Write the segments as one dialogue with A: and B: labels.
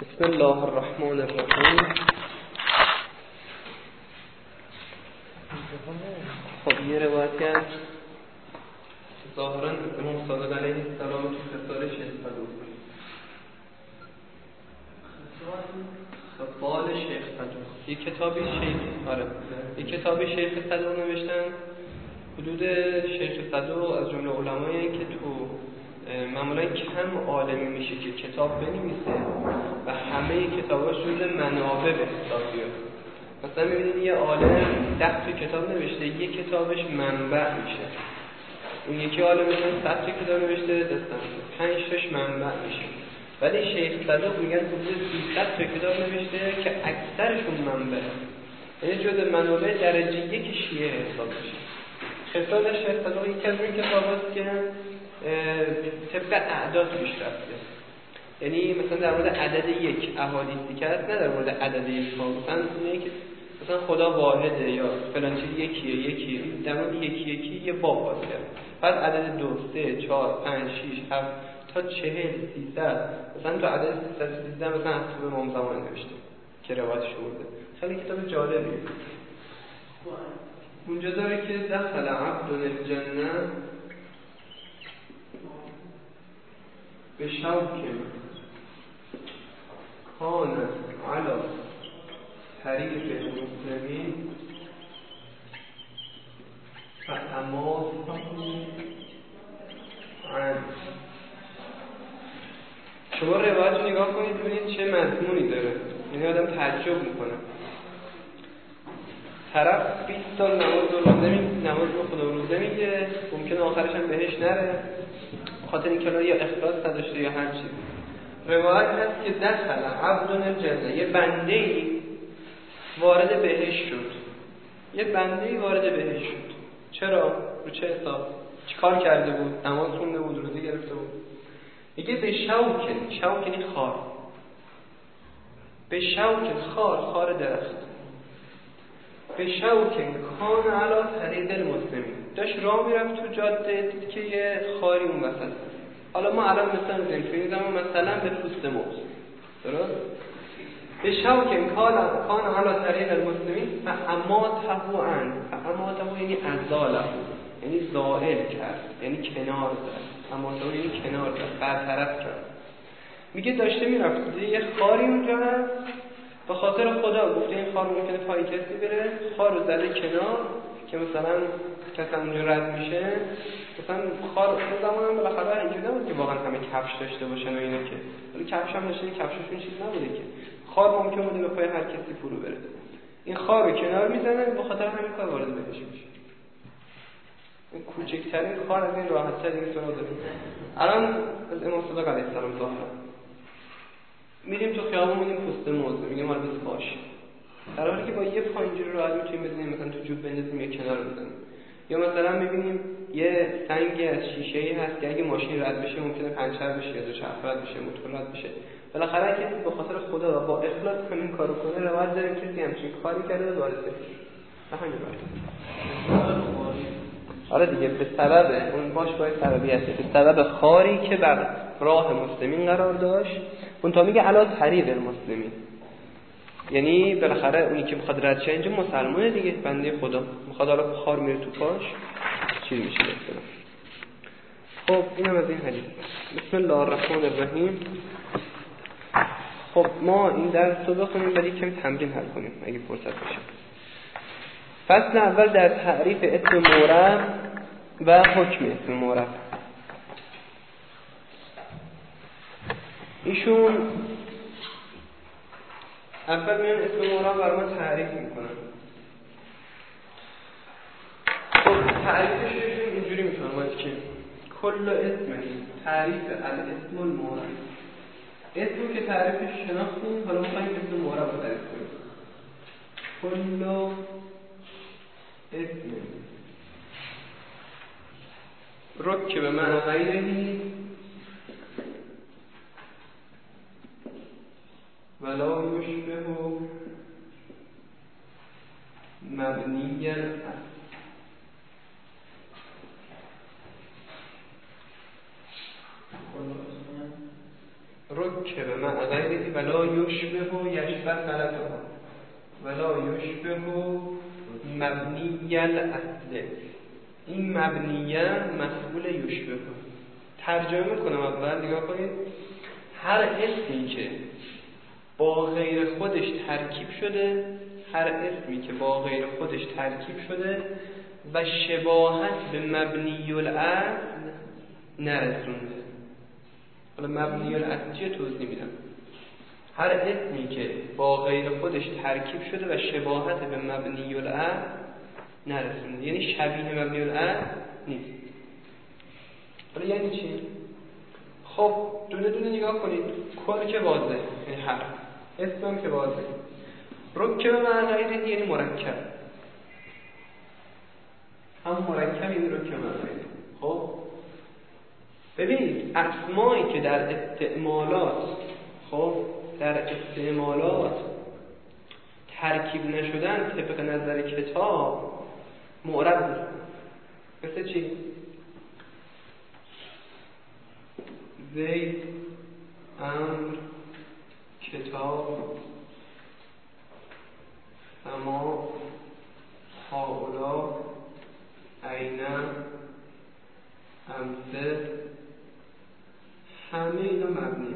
A: بسم الله الرحمن الرحیم. خب یه روایتی از ظاهراً امام صادق علیه السلام تو خصال شیخ صدوق، خصال شیخ صدوق، یک کتابی شیخ صدوق نوشتن. حدود شیخ صدوق از جمله علمایی که تو معمولا کم عالمی میشه که کتاب بنویسه و همه کتاباش جز منابع به حساب بیاد. مثلا میبینید یه عالم 10 تا کتاب نوشته، یک کتابش منبع میشه. اون یکی عالم مثلا 100 تا کتاب نوشته، دستم 5 تاش منبع میشه. ولی شیخ صدوق میگن حدود 300 تا کتاب نوشته که اکثرشون منبعه، یعنی جز منابع درجه 1 شیعه حساب میشه. خصال شیخ صدوق یکی از این کتاباست که طبق اعداد پیش رفته. یعنی مثلا در مورد عدد 1 احادیثی که هست، نه در مورد عدد 1 مثلا اینه که مثلا خدا واحده یا فلان چیز یکیه، در مورد یکی یه باب باز کرد. بعد عدد 2 3 4 5 6 7 تا 40 300 مثلا تو عدد 313 مثلا حسب امام زمان نوشته که روایتش برده. خیلی کتاب جالبیه. اونجا داره که دخل عبد الجنه به شوک کان علی طریق المسلمین فاماته عن. شما روایت رو نگاه کنید ببینید چه مضمونی داره، یعنی آدم تعجب میکنه. طرف 20 سال نماز رو خدا روزه میگه، ممکنه آخرش هم بهش نره خاطر اینکه یا اخلاص نداشته یا هر چیزی. روایت هست که دخل عبد الجنه، یه بنده‌ای وارد بهشت شد. چرا؟ رو چه حساب؟ چیکار کرده بود؟ نماز خونده بود، روزه گرفته بود. میگه به شوک یعنی خار. به شوک خار درخت. به شوک کان علی طریق المسلمین، داشت راه میرفت تو جاده، دید که یه خاری اون وسط هست. حالا ما الان مثلا این زمان مثلا به پوست موز، درست؟ به شوک کان علی طریق المسلمین فاماته یعنی ازاله، یعنی زائل کرد، یعنی کنار زد. اماته یعنی کنار زد، برطرف کرد. میگه داشته میرفت یه خاری اونجا هست، به خاطر خدا گفته این خار ممکنه پای کسی بره، خار رو زده کنار که مثلا کسی اونجا رد میشه. مثلا خار اون زمان هم بالاخره اینجوری نبود که واقعا همه کفش داشته باشن و اینا، که ولی کفش هم داشتن، کفششون چیز نبوده که خار ممکن بوده به پای هر کسی فرو بره. این خار رو کنار میزنه، به خاطر همین کار وارد بهش میشه. این کوچکترین خار از این راحت‌تر دیگه سراغ داره. الان از امام صادق علیه السلام ظاهرا میریم تو خیابون می‌بینیم پوست موز، میگیم حالا بس باشه. در حالی که با یه پا اینجوری راحت میتونیم بزنیم، مثلا تو جوب بندازیم یه کنار بزنیم. یا مثلا می‌بینیم یه سنگ از شیشه‌ای هست که اگه ماشین رد بشه ممکنه پنچر بشه یا دوچرخه رد بشه، موتور رد بشه. بالاخره کسی به خاطر خدا و با اخلاص همین کارو کنه، روایت داره کسی همچین کاری کرده وارد بشه. همین آره دیگه، به سبب اون باش باید سببیته، به سبب خاری که بر راه مسلمین قرار داشت. اون تا میگه علی طریق المسلمین، یعنی بالاخره اونی که بخواد رد شه اینجا مسلمانه دیگه، بنده خدا میخواد حالا خار میره تو پاش چی میشه مثلا. خب اینم از این حدیث. بسم الله الرحمن الرحیم. خب ما این درس رو بخونیم ولی کمی تمرین حل کنیم اگه فرصت بشه. فصل اول در تعریف اسم معرب و حکم اسم معرب. ایشون اول میان اسم معرب برای ما تعریف میکنن. خب تعریفش ایشون اینجوری میفرماید که کل اسم تعریف الاسم المعرب. اسمی که تعریفش شناختیم، حالا میخوایم اسم معرب رو تعریف کنیم. کل اسم رک به معنی غیرهی ولا یشبه مبنی الاصل. رکب مع غیره ولا یشبه و یشبه غلطه ولا یشبه مبنی الاصل. این مبنیه مفعول یشبه. ترجمه میکنم اول نگاه کنید. هر اسمی که با غیر خودش ترکیب شده، هر اسمی که با غیر خودش ترکیب شده و شباهت به مبنی الاصل نرسونده. حالا مبنی الاصل چیه توضیح میدم. هر اسمی که با غیر خودش ترکیب شده و شباهت به مبنی الاصل نرسونده، یعنی شبیه مبنی الاصل نیست. حالا یعنی چی؟ خب دونه دونه نگاه کنید. کل که واضحه، یعنی حرف. اسمم که واضحه. رکب مع غیره یعنی مرکب. هم مرکب یعنی رکب مع غیره. خب ببینید اسمایی که در استعمالات، خب در استعمالات ترکیب نشدن طبق نظر کتاب معرب نیستن. مثل چی؟ زید، امر، کتاب، سما، هؤلاء، عین، امثل، همه اینا مبنیه.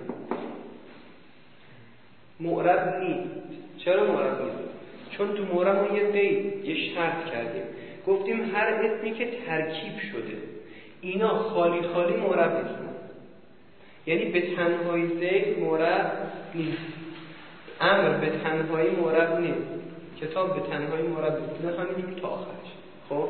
A: معرب نیست. چرا معرب نیست؟ چون تو معرب ما یه شرط کردیم. گفتیم هر اسمی که ترکیب شده اینا خالی خالی معرب نیستن. یعنی به تنهایی زید معرب نیست، امر به تنهایی معرب نیست، کتاب به تنهایی معرب نیست. نه همینجور تا آخرش. خب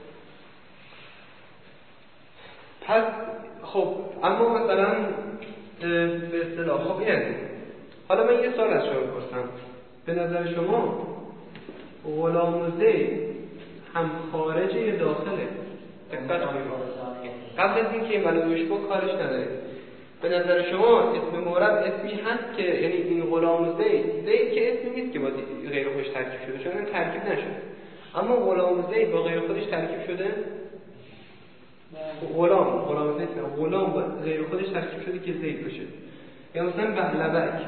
A: پس خب اما مثلا به اصطلاح خب یعنی حالا من یه سوال از شما بپرسم. به نظر شما غلام و زید هم خارجه یا داخله؟ دقت کنید. قبل از اینکه این ولایش با کارش نداره. به نظر شما اسم معرب اسمی هست که یعنی این غلام و زید که اسمی نیست که با غیر خودش ترکیب شده، چون ترکیب نشده. اما غلام و زید با غیر خودش ترکیب شده. غلام زید نه، غلام با غیر خودش ترکیب شده که زید باشه. یا مثلا بعلبک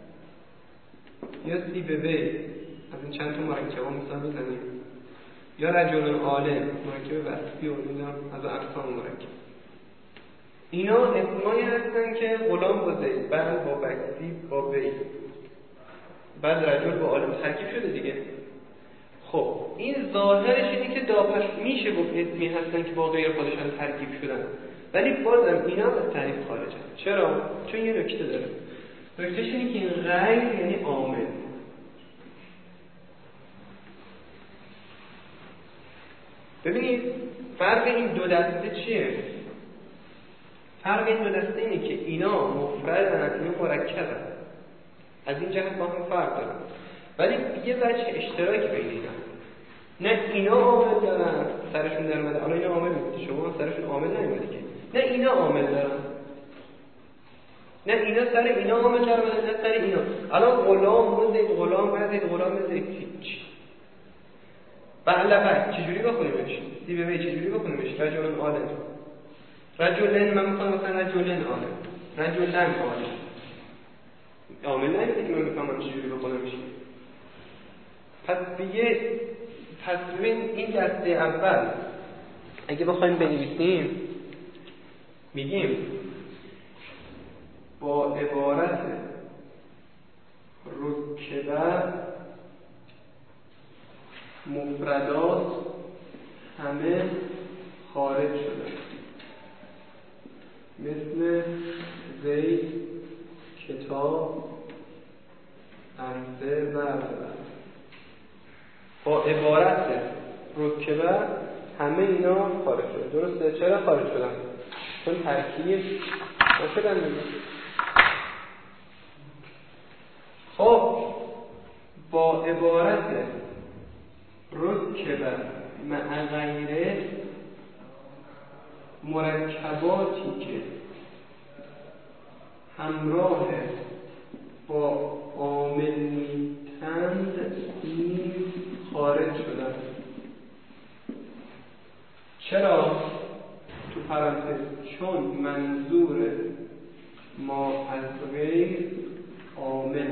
A: یا سیبوی، از این چند تا مرکبا مثلا بزنیم. یا رجل عالم، مرکب وصفی و اینا از اقسام مرکب. اینا اسمایی هستن که غلام با زید، بعد با بکسی با وی، بعد رجل با عالم ترکیب شده دیگه. خب این ظاهرش اینه که داپش میشه گفت اسمی هستن که با غیر خودشان ترکیب شدن، ولی بازم اینا از تعریف خارجن. چرا؟ چون یه نکته داره. نکتهش اینه که این غیر یعنی عامل. ببینید فرق این دو دسته چیه؟ فرق این دو دسته اینه که اینا مفردن، اینا مرکبن. از این جهت با هم فرق دارن، ولی یه وجه اشتراکی بین اینا. نه اینا عامل دارن سرشون در اومده، الان اینا عامل میگید شما سرشون عامل نمیاد که. نه اینا عامل دارن، نه اینا سر اینا عامل در اومده، نه سر اینا. الان غلام زید، غلام زید، غلام زید هیچ. بعلبک چجوری بخونیمش؟ سیبوی چجوری بخونیمش؟ رجل عالم. رجلن من میخوام مثلا رجلن عالم، رجلن عالم. عامل نمیده که من میفهمم چجوری بخونمش. پس ببین این دسته اول اگه بخوایم بنویسیم میگیم با عبارت رکبه مفردات همه خارج شده، مثل زید، کتاب، امثل و با عبارت رکبه همه اینا خارج شده. درسته؟ چرا خارج شدن؟ چون ترکیب نشدن دیگه. خب با عبارت رکبه مع غیره مرکباتی که همراه با عامل نیستند نیز خارج شدن. چرا؟ تو پرانتز چون منظور ما از غیر عامل.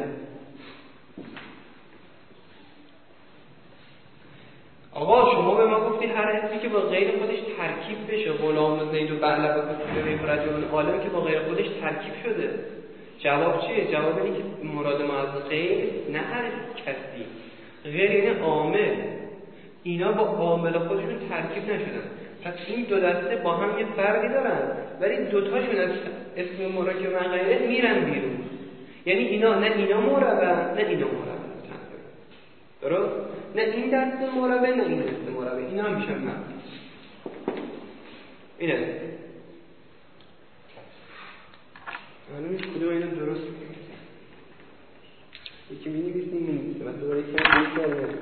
A: آقا شما به ما گفتی هر اسمی که با غیر خودش ترکیب بشه، غلام زید و بعلب و کتیبه و رجل عالم که با غیر خودش ترکیب شده. جواب چیه؟ جواب اینه که مراد ما از غیر نه هر کسی، غیر این عامل، اینا با عامل خودشون ترکیب نشدن. پس این دو دسته با هم یه فرقی دارن، ولی دوتاشون از اسم مرکب و غیره میرن بیرون. یعنی اینا نه اینا مربع نه اینا مربع، درست؟ نه این دسته مربع نه این دسته مربع، اینا هم میشن مبنی. اینه معلومه کدوم اینا درست یکی می‌نویسیم می‌نویسیم بعد دوباره یکی می‌نویسیم.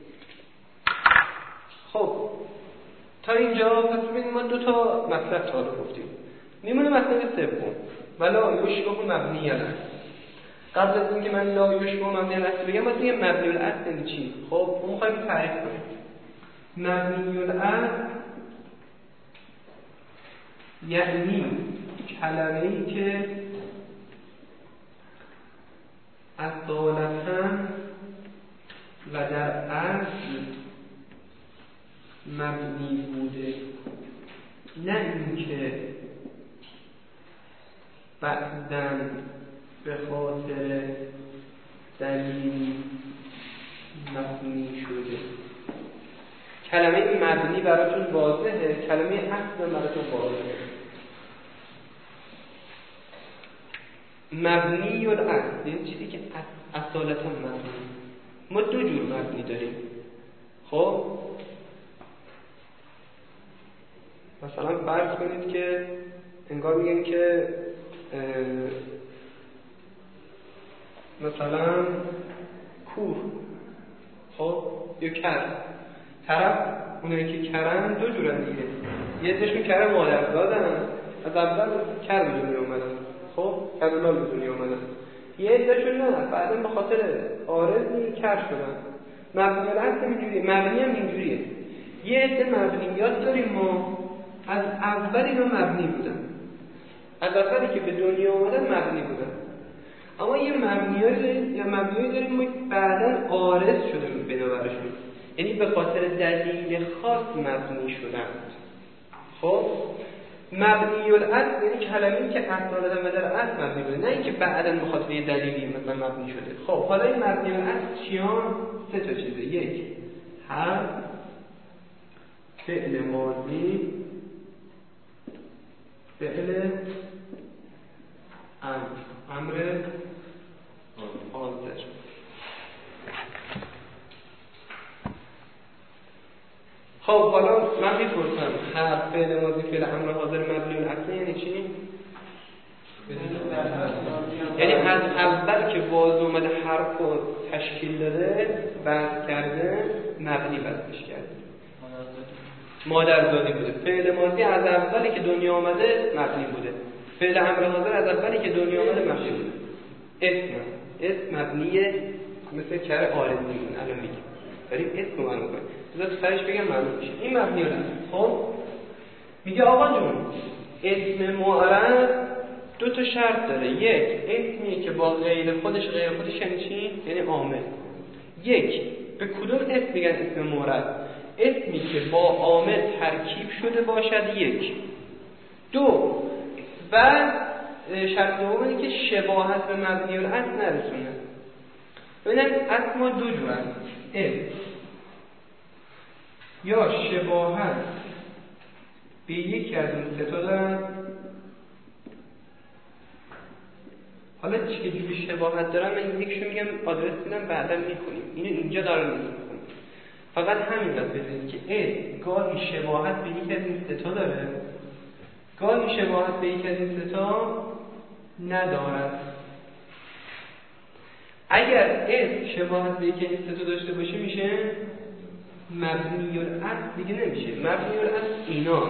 A: خب تا اینجا پس ببینید ما دو تا مطلب تا حالا گفتیم. میمونه مطلب سوم ولا یشبه مبنی الاصل. قبل از اینکه من لا یشبه مبنی الاصل بگم باید بگم مبنی الاصل یعنی چی؟ خب ما می‌خوایم تعریف کنیم. مبنی الاصل یعنی کلمه‌ای که اصالتاً و در اصل مبنی بوده، نه اینکه بعداً به خاطر دلیل مبنی شده. کلمه مبنی براتون واضحه، کلمه اصل براتون واضحه. مبنی الاصل یعنی چیزی که اصالتا مبنی. ما دو جور مبنی داریم. خب مثلا فرض کنید که انگار میگن که مثلا کوه، خب یا کر، طرف اونایی که کرن دو جورن دیگه. یه عدهشون کر مادرزادن، از اول کر به دنیا اومدن، خب کلولال به دنیا اومدن. یه عدهشون نه، بعدن به خاطر عارضی کر شدن. مبنی الاصل اینجوریه، مبنی هم اینجوریه. یه عده مبنیات داریم ما از اول اینا مبنی بودن، از اولی که به دنیا اومدن مبنی بودن. اما یه مبنیایی داریم ما بعدن عارض شده بنابرشون، یعنی به خاطر دلیل خاص مبنی شدند. خب مبنی الاصل یعنی کلمه‌ای که اصالتا و در اصل مبنی بوده، نه اینکه بعداً به خاطر یه دلیلی مثلا مبنی شده. خب حالا این مبنی الاصل چیان؟ سه تا چیزه. یک، حرف، فعل ماضی، فعل امر حاضر. خب حالا من میپرسم حرف، فعل ماضی، فعل امر حاضر مبنی الاصل یعنی چی؟ یعنی از اول که باز اومده حرف رو تشکیل داده، بحث کرده، مبنی بحثش کرده، مادرزادی بوده. فعل ماضی از اولی که دنیا آمده مبنی بوده، فعل امر حاضر از اولی که دنیا آمده مبنی بوده. اسم مبنیه، مثل کر عارضی میمونه. الان میگیم داریم اسم رو معلوم کنیم، بذار سرش بگم معلوم میشه. این مبنی رو خب میگه آقا جون اسم معرب دو تا شرط داره. یک، اسمیه که با غیر خودش یعنی چی؟ یعنی عامل. یک، به کدوم اسم میگن اسم معرب؟ اسمی که با عامل ترکیب شده باشد. یک. دو، و شرط دوم اینه که شباهت به مبنی الاصل نرسونه. ببینن اسم ما دو جور هست، یا شباهت به یکی از اون سه تا دارن. حالا چه جوری شباهت دارن من یکشو میگم، آدرس میدم بعدا میخونیم. اینو اینجا دارم میخونیم. فقط همین بس بدونید که گاهی شباهت به یکی از این سه تا داره، گاهی شباهت به یکی از این سه تا ندارد. اگر اسم شباهت به یکی از این سه تا داشته باشه میشه مبنی الاصل دیگه نمیشه. مبنی الاصل اینا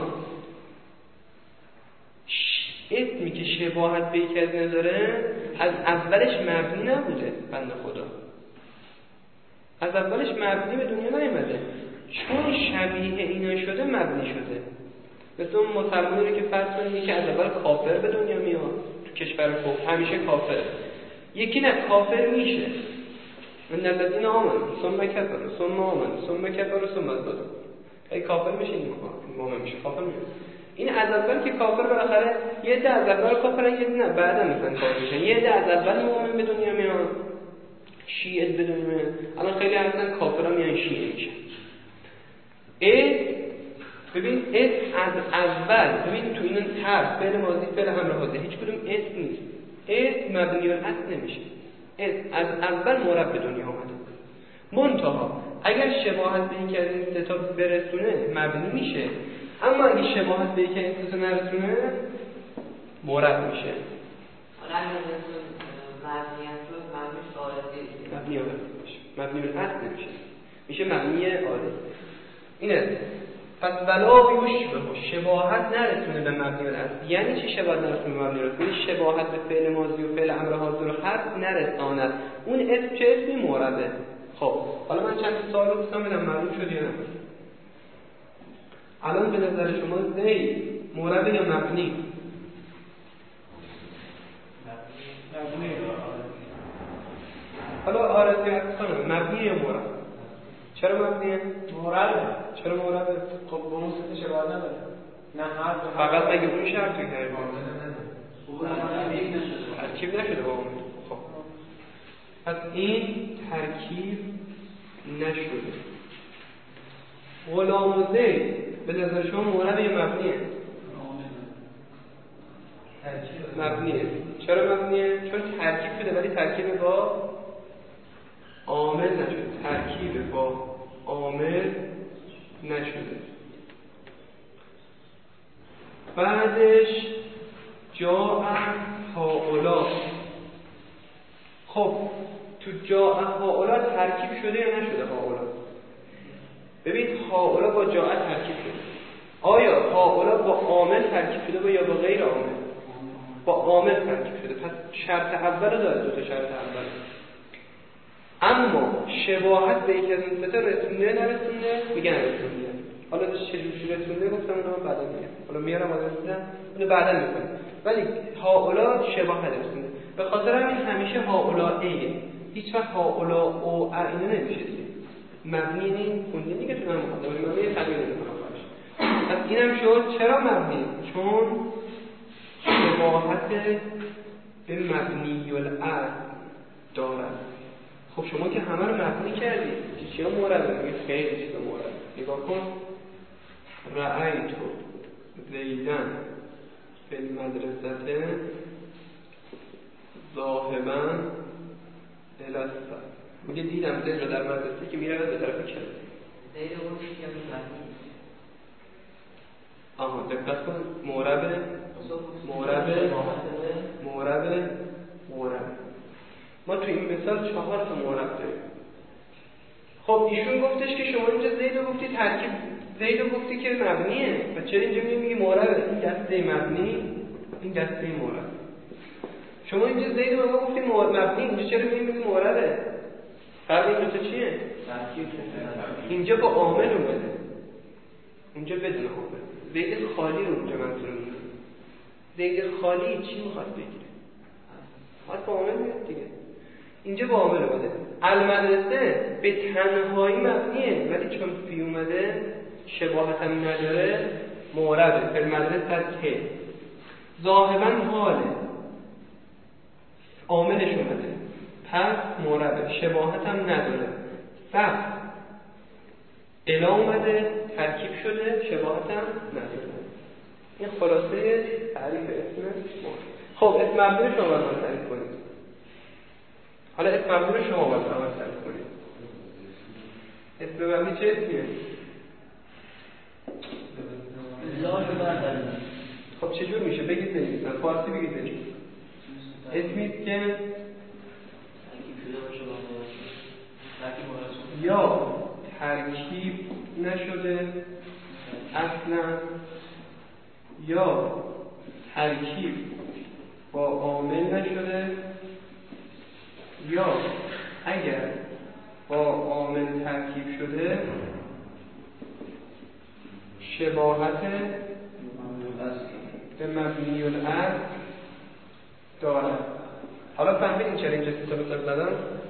A: اسمی که شباهت به یکی از اینا داره از اولش مبنی نبوده، بنده خدا از اولش مبنی به دنیا نیامده، چون شبیه اینا شده مبنی شده. مثل اون مسلمانی رو که فرض کنید که از اول کافر به دنیا میاد، کشور کفر همیشه کافر. یکی نه کافر میشه. من الذین آمنوا ثم کفروا ثم آمنوا ثم کفروا ثم ازدادوا. ای کافر میشه این مومن میشه کافر میشه. این از اول که کافر بالاخره یه عده از اول کافرن یه نه بعدا مثلا کافر میشن. یه عده از اول مومن به دنیا میاد. شیعه به دنیا میاد. الان خیلی هستن کافرا میان شیعه میشن. ببین از اول ببین تو این حرف فعل ماضی فعل همراه حاضر هیچ کدوم اسم نیست. مبنی بر اصل نمیشه. از اول مورب به دنیا اومده. منتها اگر شباهت به یکی از این سه تا برسونه مبنی میشه، اما اگه شباهت به یکی از این سه تا نرسونه مورب میشه.
B: حالا اگر
A: مبنی میشه. مبنی بر اصل نمیشه. میشه مبنی عارض. اینه. پس ولا یشبه شباهت نرسونه به مبنی بر اصل. یعنی چی شباهت نرسونه به مبنی بر اصل؟ یعنی شباهت به فعل ماضی و فعل امر حاضر رو حرف نرساند. اون اسم چه اسمی؟ موربه. خب حالا من چند سوال رو بسام بدم معلوم شد یا نه؟ الان به نظر شما زید موربه یا مبنی؟ مبنی. حالا آرزیت کنم مبنی یا مورب؟ چرا مبنیه؟
C: موربه.
A: چرا موربه؟
C: خب با اون سه شباهت نداره. نه حرف
A: فقط مگه اون شرط رو کردیم؟ ترکیب نشده با اون. خب پس این ترکیب نشده. غلام و زید به نظر شما مورب یا مبنیه؟ مبنیه. چرا مبنیه؟ چون ترکیب شده ولی ترکیب با عامل نشده. ترکیب با عامل نشده. بعدش جاء هؤلاء. خب تو جاء هؤلاء ترکیب شده یا نشده هؤلاء؟ ببین هؤلاء با جاء ترکیب شده. آیا هؤلاء با عامل ترکیب شده یا با غیر عامل؟ با عامل ترکیب شده. پس شرط اول داره، دو تا شرط اول. اما شباهت به یکی از این سه تا رسونده نرسونده میگن رسونده. حالا چجوری رسونده گفتم اونم بعدا میگم. حالا میارم بعدا رسوندم اونو بعدا میگم. ولی هؤلاء شباهت رسونده. به خاطر همین همیشه هؤلاء ایه. هیچ وقت هؤلاء او اینا نمیشه دیگه. مبنی این خونده دیگه تو هم مقدمه مبنی تغییر نمیکنه خالص. پس اینم شد چرا مبنی؟ چون شباهت به مبنی الاصل دارد. خب شما که همه رو مبنی کردید چیا مورد میگه؟ خیلی چیزا مورد. نگاه کن رأیتو زیدن فی المدرسه ذاهبا الی الصف. میگه دیدم زید رو در مدرسه که میره به طرف کلاس.
B: زید رو میگه مبنی.
A: آها دقت کن مورد ما تو این مثال 4 تا مورد داریم. خب ایشون گفتش که شما اینجا زید رو گفتی ترکیب زید رو گفتی که مبنیه و چرا اینجا میگی مورد؟ این دسته مبنی این دسته مورد. شما اینجا زید رو گفتی مبنی اینجا چرا میگی مورده؟ فرق این دو تا چیه؟ اینجا با عامل اومده اونجا بدون عامل. زید خالی رو اونجا منظور میگه. زید خالی چی میخواد بگیره؟ با عامل میاد دیگه. اینجا با عامل اومده. المدرسه به تنهایی مبنیه ولی چون فی اومده شباهت هم نداره مورده. فی المدرسه ته ظاهبا حاله عاملش اومده پس مورده شباهت هم نداره. صف الا اومده ترکیب شده شباهت هم نداره. این خلاصه تعریف اسم مورد. خب اسم مبنی رو شما باید تعریف کنید. حالا اسم مبنی رو شما باید تعریف کنید. اسم مبنی چه اسمیه؟ خب چجور میشه؟ بگید بنویسن فارسی بگید بنویسن. اسمیست که یا ترکیب نشده اصلا یا ترکیب با عامل نشده یا اگر با عامل ترکیب شده شباهت به مبنی الاصل
C: دارد.
A: حالا فهمیدین چرا اینجا 3 تا مثال زدم؟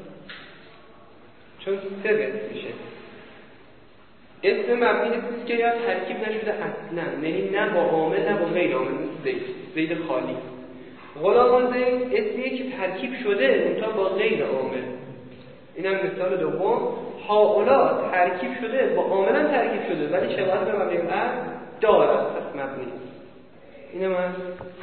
A: چون 3 قسم میشه. اسم مبنی نیست که یا ترکیب نشده اصلا، یعنی نه با عامل نه با غیر عامل، مثل زید خالی. غلام زید اسمیه که ترکیب شده منتها با غیر عامل. اینم مثال دوم. هؤلاء ترکیب شده با عامل هم ترکیب شده ولی شباهت به مبنی الاصل دارد، پس مبنی نیست. اینم هست.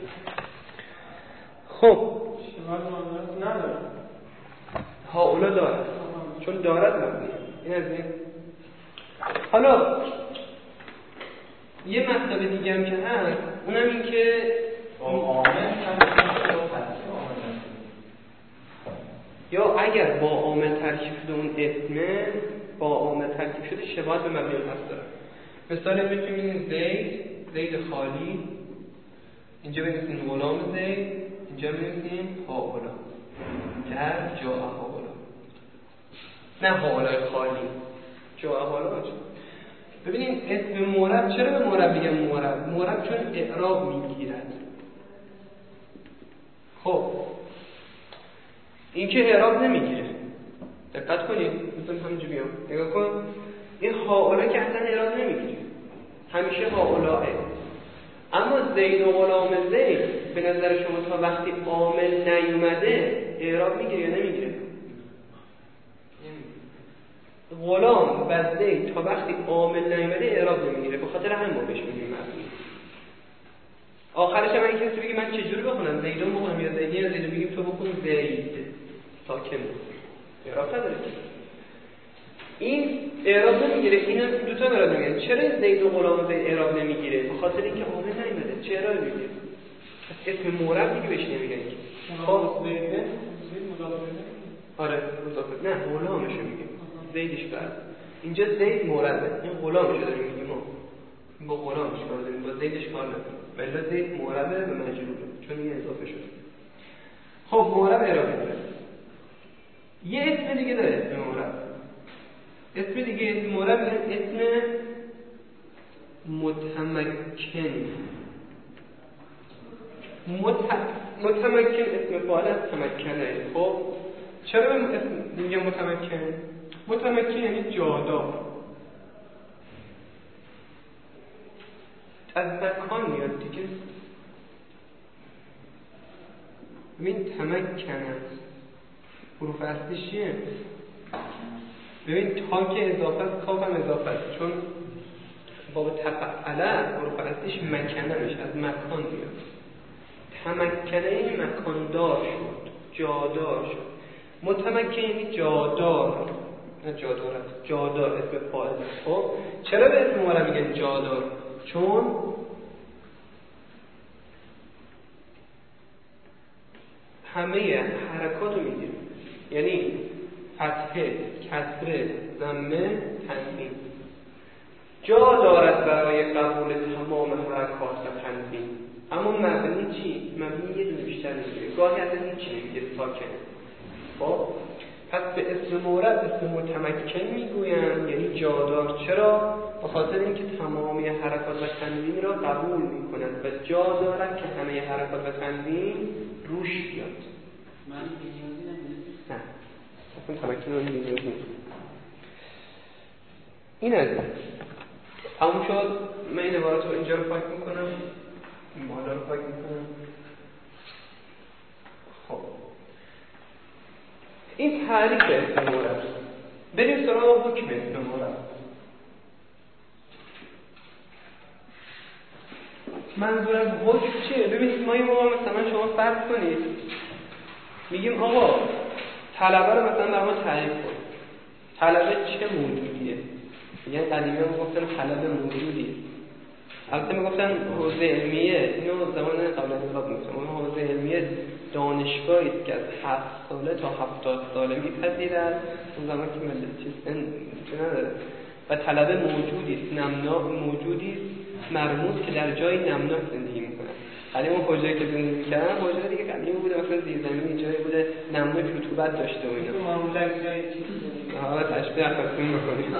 A: خب
C: شباهت به مبنی الاصل نداره.
A: هؤلاء دارد چون دارد مبنی. این از این. حالا یه مطلب دیگه هم که هست اونم این که یا اگر با عامل ترکیب شده اون اسمه با عامل ترکیب شده شباهت به مبنی الاصل داره. مثلا میتونیم زید خالی، اینجا بنویسیم غلام زید، اینجا بنویسیم هؤلاء در جاء هؤلاء، نه هؤلاء خالی جاء هؤلاء. ببینید اسم مورب چرا به مورب میگم مورب چون اعراب میگیرد. خب این که اعراب نمیگیره، دقت کنید. مثلا همینجا بیام نگاه کن، این هؤلاء که اصلا اعراب نمیگیره، همیشه هؤلاء. اما زید و غلام زید به نظر شما تا وقتی عامل نیومده اعراب میگیره یا نمیگیره؟ غلام و زید تا وقتی عامل نیومده اعراب نمیگیره، به خاطر همین ما بهش میگیم مبنی. آخرش هم این کسی بگه من چجوری بخونم زیدون بخونم یا زیدی، یا زیدون میگیم تو بخون زید ساکن اعراب نداره. این اعراب نمیگیره. اینا دو تا اعراب نمیگیره. چرا زید و غلام زید اعراب نمیگیره؟ به خاطر اینکه عامل نیومده. چه اعراب میگیره؟ اسم مورب دیگه بهش نمیگن که.
C: خب زید مضاف
A: آره مضاف نه غلامش میگیم. زیدش بعد اینجا زید موربه، این غلامش رو داریم میگیم. ما با غلامش کار داریم، با زیدش کار نداریم. ولی زید موربه و مجروره چون این اضافه شده. خب مورب اعراب میگیره. یه اسم دیگه داره اسم مورب. اسم دیگه اسم مورب میگن اسم متمکن. متمکن اسم فاعل از تمکنه. خب چرا اسم میگن متمکن؟ متمکن یعنی جادار، از مکان میاد دیگه. ببین تمکن است، حروف اصلیش چیه؟ ببین تا که اضافه است، کاف هم اضافه است، چون باب تفعله حروف اصلیش مکنه میشه، از مکان میاد. تمکنه این مکاندار شد، جادار شد. متمکن یعنی جادار، نه جادار است، جادار اسم فاعل. خب چرا به اسم مورب میگن جادار؟ چون همه حرکات رو میگیره، یعنی فتحه، کسره، ضمه، تنوین. جا دارد برای قبول تمام حرکات و تنوین. اما مبنی چی؟ مبنی یه دونه بیشتر میگیره، گاهی اصلا هیچی نمیگه، ساکنه. خب پس به اسم مورب اسم متمکن میگوین، یعنی جادار. چرا؟ به خاطر اینکه تمامی حرکات و تنوین را قبول میکند و جا دارد که همه حرکات و تنوین روش بیاد.
B: من بی‌نیازی نمی‌دونم.
A: نه اصلا تمکن رو بی‌نیازی نیست. این از تموم شد. من این عبارت رو اینجا رو پاک میکنم، این بالا رو پاک میکنم. خب این تعریف اسم مورب. بریم سراغ حکم اسم مورب. منظور از حکم چیه؟ ببینید ما یه موقع مثلا شما فرض کنید میگیم آقا طلبه رو مثلا در ما تعریف کن. طلبه چه موجودیه؟ میگن قدیمی ها میگفتن طلبه موجودیه. البته میگفتن حوزه علمیه، اینو زمان قبل از انقلاب میگفتن اون حوزه علمیه دانشگاهی است که از 7 ساله تا 70 ساله میپذیرد. اون زمان که ملت چیز نداره و طلبه موجودی است، نمناک موجودی است مرموز که در جای نمناک زندگی میکنه. ولی اون حجره که زندگی میکردن حجره دیگه قدیمی بوده، مثلا زیرزمینی جایی بوده نمناک رطوبت داشته و اینا.
C: معمولا جای چیزی
A: حالا تشبیه خاصی میکنیم.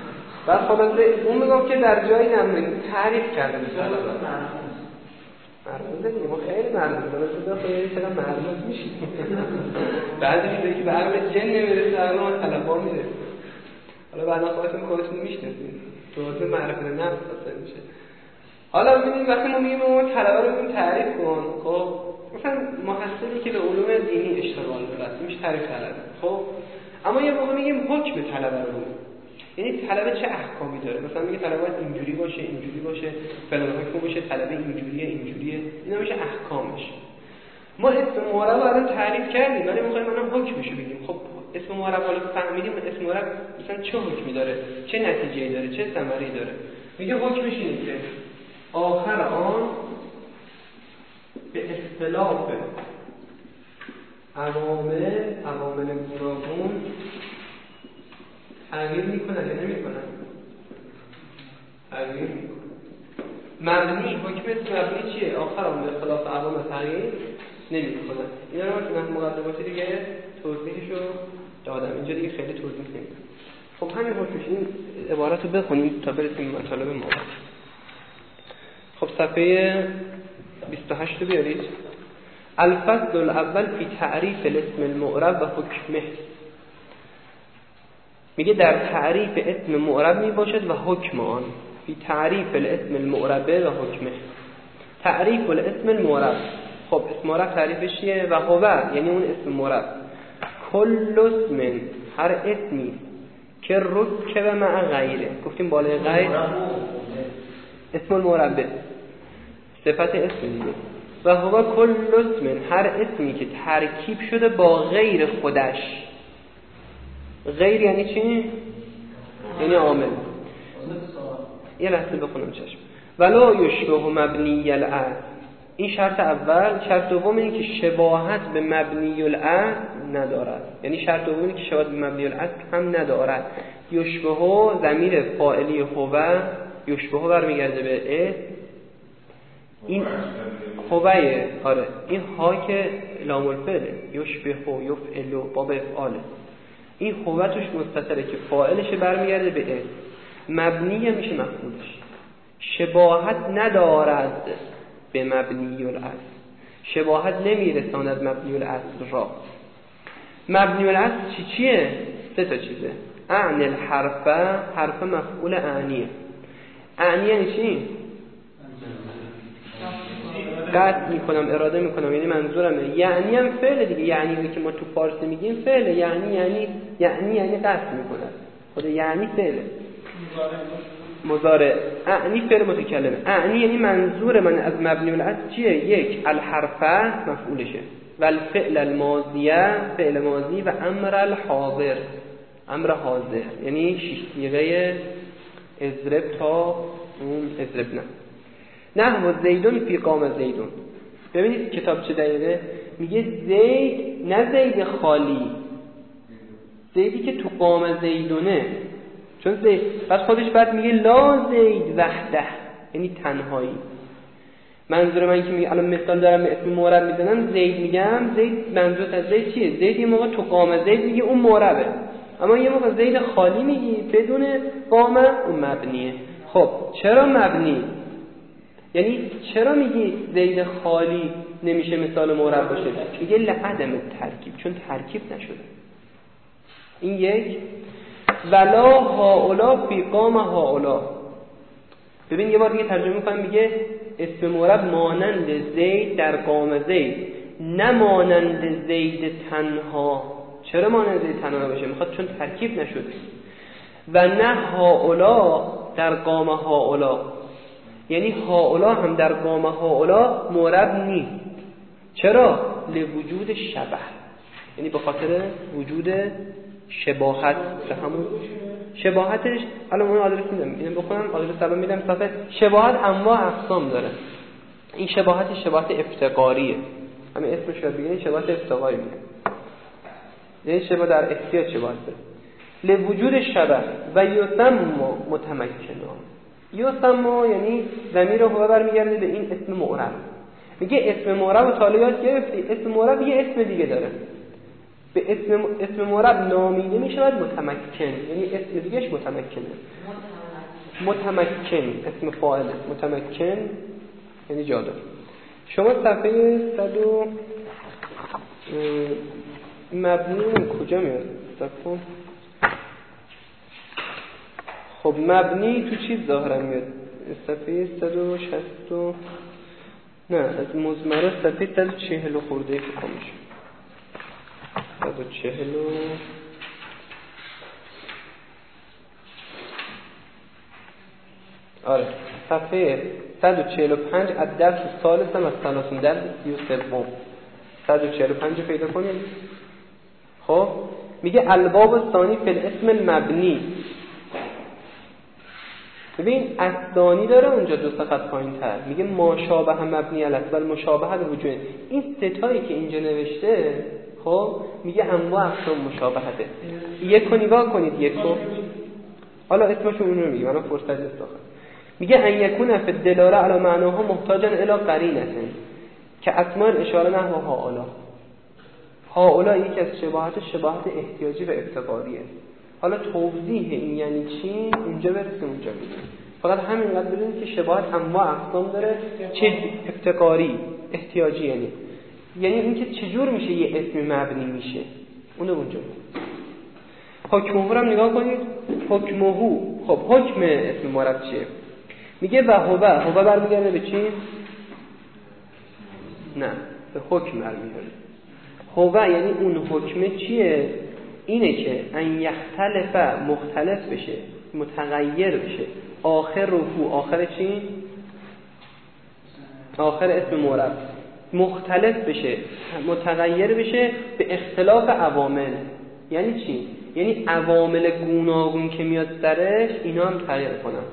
A: بعد خلاصه اون میگفت که در جای نمناک تعریف کرده میشه. مرموزه دیگه، ما خیلی مرموز دارم تو داخل یه چقدر مرموز میشیم. بعدش دیگه که به عقل جن نمیرسه عقل ما طلبا میرسه. حالا بعدا خودتون میشناسید توضیح معرفت نفس حاصل میشه. حالا ببینید وقتی ما میگیم اون طلبه رو ببین تعریف کن، خب مثلا محصلی که به علوم دینی اشتغال داره میشه تعریف طلبه، خب اما یه موقع میگیم حکم طلبه رو بگیم، یعنی طلبه چه احکامی داره. مثلا میگه طلبه باید اینجوری باشه، اینجوری باشه، فلان حکم باشه، طلبه اینجوریه، اینا میشه احکامش. ما اسم معرب رو الان تعریف کردیم ولی میخوایم الان حکمشو بگیم. خب اسم معرب حالا فهمیدیم اسم معرب مثلا چه حکمی داره، چه نتیجه‌ای داره، چه ثمره‌ای داره. میگه حکمش اینه که آخر آن به اختلاف عوامل گوناگون تغییر میکنن یا نمیکنن؟ تغییر میکنن. مبنی، حکم مبنی چیه؟ آخر آن به اختلاف عوامل تغییر نمیکنن. اینا رو من مقدماتی دیگه توضیحشو دادم، اینجا دیگه خیلی توضیح نمیدم. خب همین حکمش، این عبارت رو بخونیم تا برسیم به مطالب ما. خب صفحه 28 رو بیارید. الفصل الاول فی تعریف الاسم المعرب و حکمه. میگه در تعریف اسم معرب می باشد و حکم آن. فی تعریف الاسم المعرب و حکمه. تعریف الاسم المعرب، خب اسم معرب تعریفش چیه؟ و هو یعنی اون اسم معرب کل اسم، هر اسمی که رکب مع غیره، گفتیم بالای غیر اسم المعرب صفت اسم دیگه. و هو کل اسم، هر اسمی که ترکیب شده با غیر خودش. غیر یعنی چی؟ یعنی عامل. یه لحظه بخونم چشم. ولا یشبه مبنی الاصل، این شرط اول. شرط دوم اینه که شباهت به مبنی الاصل ندارد، یعنی شرط دوم اینه که شباهت به مبنی الاصل هم ندارد. یشبه ضمیر فاعلی هو، یشبه برمیگرده به این هویه. آره این ها که لام الفعله، یشبه یفعل باب افعاله، این هو توش مستتره که فاعلش برمیگرده به مبنی میشه مفعولش. شباهت ندارد به مبنی الاصل، شباهت نمیرساند مبنی الاصل را. مبنی الاصل چیه؟ سه تا چیزه. اعنی حرف مفعول اعنیه. اعنی یعنی چی؟ قصد میکنم، اراده میکنم، یعنی منظورمه. یعنی هم فعل دیگه، یعنی که ما تو فارسی میگیم فعل. یعنی قصد میکنه. خود یعنی فعله مضارع. اعنی فعل متکلمه. اعنی یعنی منظور من از مبنی الاصل چیه؟ یک الحرفه مفعولشه و الفعل الماضیه فعل ماضی و امر الحاضر امر حاضر، یعنی شش صیغه اضرب تا اون اضرب نه و زیدون فی قام زیدون. ببینید کتاب چه دقیقه میگه زید، نه زید خالی، زیدی که تو قام زیدونه. چون زید پس خودش بعد میگه لا زید وحده، یعنی تنهایی. منظور من که میگه الان مثال دارم به اسم معرب میزنم، زید میگم، زید منظور از زید چیه؟ زید یه موقع تو قام زید میگه اون معربه، اما یه موقع زید خالی میگی بدون قام اون مبنیه. خب چرا مبنی؟ یعنی چرا میگی زید خالی نمیشه مثال معرب باشه؟ میگه لعدم ترکیب، چون ترکیب نشده. این یک. ولا هاولا فی قام هاولا. ببین یه بار دیگه ترجمه میکنم، میگه اسم معرب مانند زید در قام زید، نه مانند زید تنها. چرا مانند زید تنها باشه؟ میخواد چون ترکیب نشده. و نه هاولا در قام هاولا، یعنی هاولا هم در قام هاولا معرب نیست. چرا؟ لوجود شبه، یعنی به خاطر وجود شباهت. به همون شباهتش الان اون آدرس میدم، اینو بخونم آدرس الان میدم صفحه. شباهت انواع اقسام داره. این شباهت افتقاریه، همین اسمش رو بگین شباهت افتقاری میگه، یعنی شباهت در احتیاج شباهت داره. لوجود شبه و یسما متمکنا. یسما یعنی ضمیر هو برمیگرده به این اسم معرب. میگه اسم معرب رو تا یاد گرفتی، اسم معرب یه اسم دیگه داره، به اسم معرب نامیده میشود متمکن، یعنی اسم دیگهش متمکنه. متمکن اسم فاعل، متمکن یعنی جادر. شما صفحه 100 مبنی کجا میاد؟ صفحه خب مبنی تو چیز ظاهرا میاد صفحه 160 نه از مزمره صفحه 140 خورده فکر میشه 140 آره صفحه 145 از درس ثالث از 30 درس 33 145 پیدا کنید. خب میگه الباب ثانی فی الاسم المبنی. ببین الثانی داره اونجا 2 خط پایین‌تر میگه ما شابه مبنی علی اصل مشابهت وجود. این ستایی که اینجا نوشته خب میگه انواع اقسام مشابهته. یکو نگاه کنید یکو حالا اسمشو اون رو میگه من فرصت استخدام میگه ان یکون فی الدلاله علی معناها محتاجا الی قرینه که اسماء اشاره نحو هاولا. هاولا یکی از شباهت احتیاجی و افتقاریه. حالا توضیح این یعنی چی اونجا برسیم اونجا میگیم. فقط همینقدر بدونید که شباهت انواع اقسام داره. چه افتقاری احتیاجی یعنی اینکه چجور میشه یه اسم مبنی میشه اونو اونجا میگیم. حکمه رو نگاه کنید. حکمه خب حکم اسم مرکب چیه؟ میگه و هو برمیگرده به چی؟ نه به حکم برمیگرده. هو یعنی اون حکمه چیه؟ اینه که ان یختلف مختلف بشه متغیر بشه آخر رفوع آخر چی؟ آخر اسم مرکب مختلف بشه متغیر بشه به اختلاف عوامل. یعنی چی؟ یعنی عوامل گوناگون که میاد درش اینا هم تغییر کنن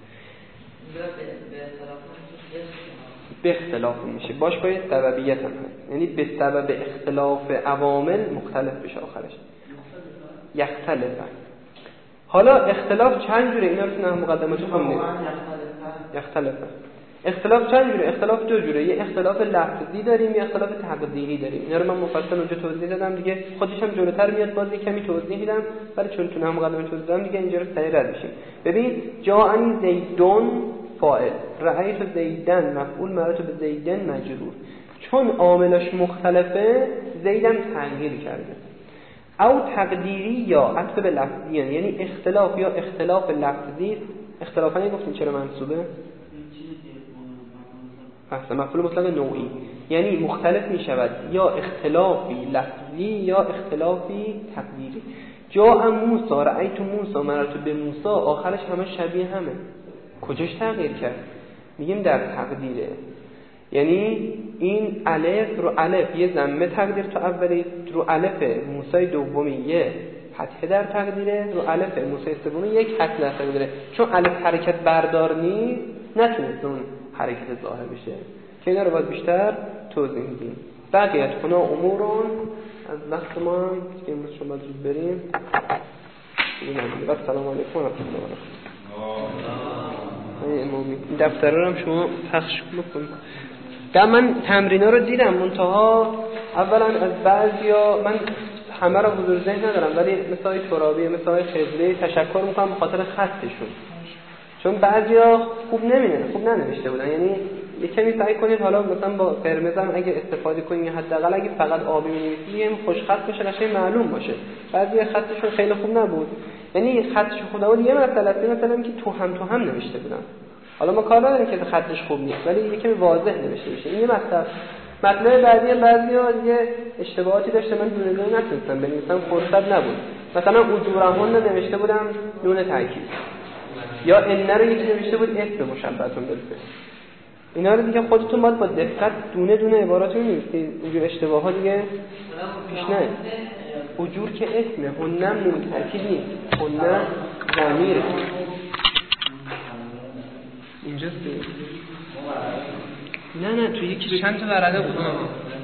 A: به اختلاف میشه باش باید سببیت هم هست یعنی به سبب اختلاف عوامل مختلف بشه آخرش یختلفن. حالا اختلاف چند جوره اینا رو تو نحو مقدمات خوندید. یختلفن اختلاف چند جوره؟ اختلاف 2 جوره. یه اختلاف لفظی داریم یه اختلاف تقدیری داریم. اینا رو من مفصل اونجا توضیح دادم دیگه خودش هم جلوتر میاد باز کمی توضیح میدم ولی چون تو نحو مقدمات توضیح دادم دیگه اینجا رو سریع رد میشیم. ببین جاءنی زیدون فاعل رأیت زیدن مفعول مربوط به زیدن مجرور. چون عاملاش مختلفه زیدم تغییر کرده. او تقدیری یا عطف به لفظی یعنی اختلاف یا اختلاف لفظی. اختلافا گفتیم چرا منصوبه؟ اصلا مفعول مطلق نوعی یعنی مختلف می شود یا اختلافی لفظی یا اختلافی تقدیری. جاء موسی رأیت موسی مررت به موسی آخرش همه شبیه همه. کجاش تغییر کرد؟ میگیم در تقدیره. یعنی این الف رو الف یه ضمه تقدیر تو اولی رو الف موسی دومی یه فتحه در تقدیره رو الف موسی سومی یک فتحه در تقدیره. چون الف حرکت بردار نیست نتونست اون حرکت ظاهر بشه که اینا رو باید بیشتر توضیح میدیم. بقیت هنا امورون از وقت ما هم که امروز شما زود بریم سلام علیکم و رحمت الله و برکاته. دفتر رو هم شما پخش بکنید. من تمرینا رو دیدم منتها اولا از بعضیا من همه رو حضور ذهن ندارم ولی مثل ترابی مثل خضری تشکر میکنم به خاطر خطشون چون بعضیا خوب ننوشته بودن. یعنی یه کمی سعی کنید حالا مثلا با قرمز هم اگه استفاده کنید حداقل اگه فقط آبی می‌نویسید خوش خط بشه قشنگ معلوم باشه. بعضیا خطشون خیلی خوب نبود یعنی خطش خوب نبود یه مسئله است مثلا که تو هم نوشته بودن. حالا ما کار نداریم که خطش خوب نیست ولی یه کمی واضح نوشته بشه. این یه مطلب بعضیا دیگه اشتباهاتی داشته من دونه نتونستم بنویسم فرصت نبود. مثلا اجورهون نوشته بودم نون تاکید یا ان رو یکی نوشته بود اسم مشبهتون بالفعل. اینا رو دیگه خودتون باید با دقت دونه دونه عبارات رو بنویسید. اینجور اشتباهات دیگه پیش نیاد. اجور که اسمه هنم نون تاکید نیست هنم ضمیره اینجاست. نه تو یکی چند تا ورقه بود